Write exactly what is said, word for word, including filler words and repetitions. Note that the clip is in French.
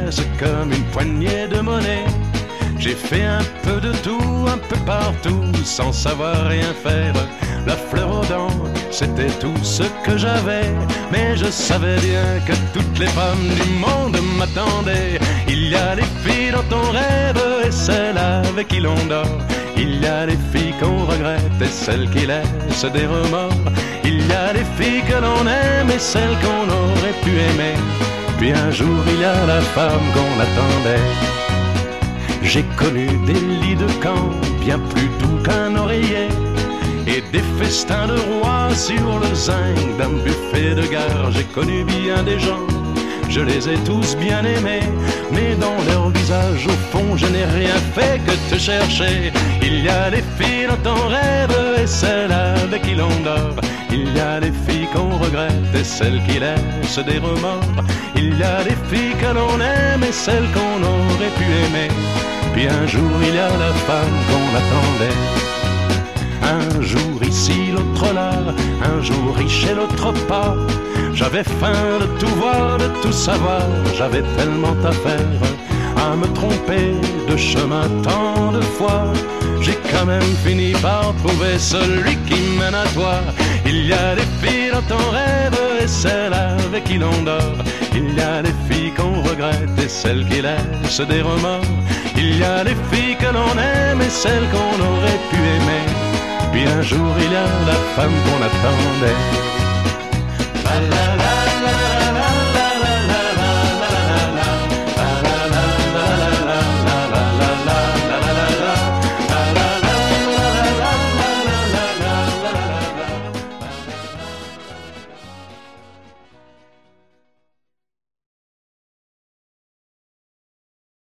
pièces comme une poignée de monnaie. J'ai fait un peu de tout, un peu partout, sans savoir rien faire. La fleur aux dents, c'était tout ce que j'avais. Mais je savais bien que toutes les femmes du monde m'attendaient. Il y a les filles dans ton rêve et celles avec qui l'on dort. Il y a les filles qu'on regrette et celles qui laissent des remords. Il y a les filles que l'on aime et celles qu'on aurait pu aimer. Puis un jour il y a la femme qu'on attendait. J'ai connu des lits de camp bien plus doux qu'un oreiller, et des festins de rois sur le zinc d'un buffet de gare. J'ai connu bien des gens, je les ai tous bien aimés, mais dans leur visage au fond je n'ai rien fait que te chercher. Il y a les filles dans ton rêve et celles avec qui l'on dort. Il y a les filles qu'on regrette et celles qui laissent des remords. Il y a les filles que l'on aime et celles qu'on aurait pu aimer. Puis un jour il y a la femme qu'on attendait. Un jour ici, l'autre là, un jour riche et l'autre pas. J'avais faim de tout voir, de tout savoir, j'avais tellement à faire, à me tromper de chemin tant de fois. J'ai quand même fini par trouver celui qui mène à toi. Il y a des filles dans ton rêve et celles avec qui l'on dort. Il y a des filles qu'on regrette et celles qui laissent des remords. Il y a des filles que l'on aime et celles qu'on aurait pu aimer. Puis un jour il y a la femme qu'on attendait. La la la.